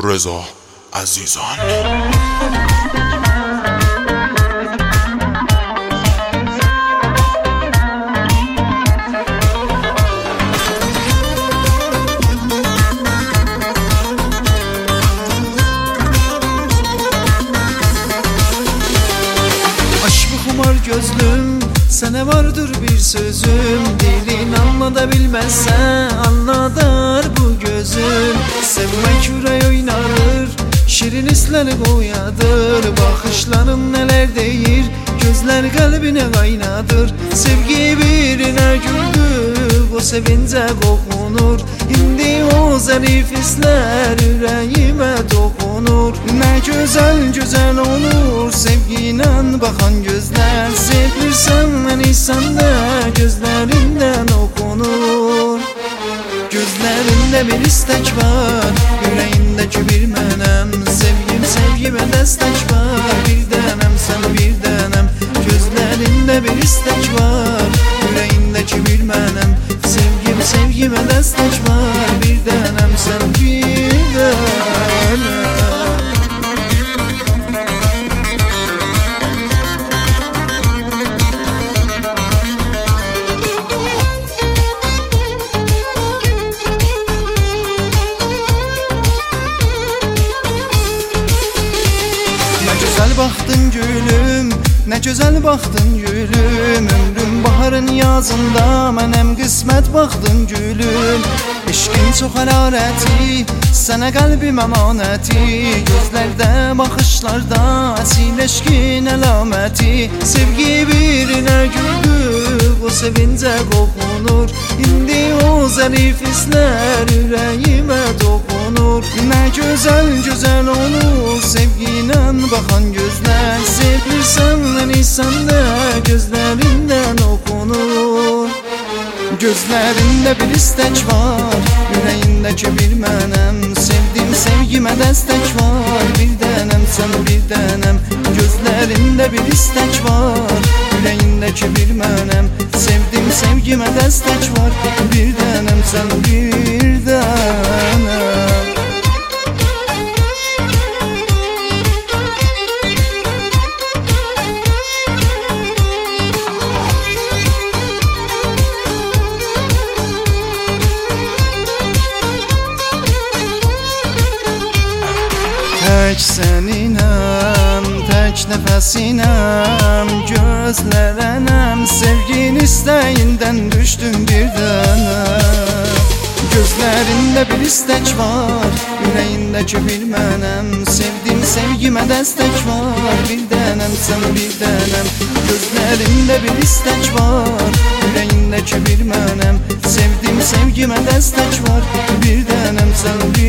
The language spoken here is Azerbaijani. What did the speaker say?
رضا عزیزان. Gözlüm, sana vardır bir sözüm. Dilin anlada bilmezse anladar bu gözüm. Sevmek yürek oynarır, şirin hisleri boyadır. Bakışların neler deyir, gözler kalbine kaynadır. Sevgi birine güldür, o sevince kokunur. İndi o zarif hisler yüreğime dokunur. Ne güzel güzel olur sevgiyle bakan gözler. Sevirsen beni sende gözlerinden okunur. Gözlerinde bir istek var, yüreğindeki bir menem. Sevgim sevgime destek var, bir denem sen bir denem. Gözlerinde bir istek var, yüreğindeki bir menem. Sevgim sevgime destek var, bir denem sen bir denem. Güzel baktın gülüm, ne güzel baktın gülüm. Ömrüm baharın yazında, mənem qismət baktın gülüm. İşkin çox hərarəti, sənə qəlbim əmanəti. Gözlərdə, baxışlarda, əsil eşkin əlaməti. Sevgi birinə güldür, o sevincə qoxunur. İndi o zərif hislər ürəyimə dokunur. Nə gözəl gözəl olur sevgiyle bakan gözler. Sevirsen beni sende gözlerinden okunur. Gözlerinde bir istek var, yüreğindeki bir menem. Sevdim sevgime destek var, bir denem sen bir denem. Gözlerinde bir istek var, yüreğindeki bir menem. Sevdim sevgime destek var, bir denem sen bir denem. Tək səninem, tək nəfəsinəm, gözlərənəm. Sevgin istəyindən düşdüm bir dənəm. Gözlərində bir istek var, yüreğindeki bir mənem. Sevdim sevgime destek var, bir denem sen bir denem. Gözlerinde bir istek var, yüreğindeki bir mənem. Sevdim sevgime destek var, bir denem sen bir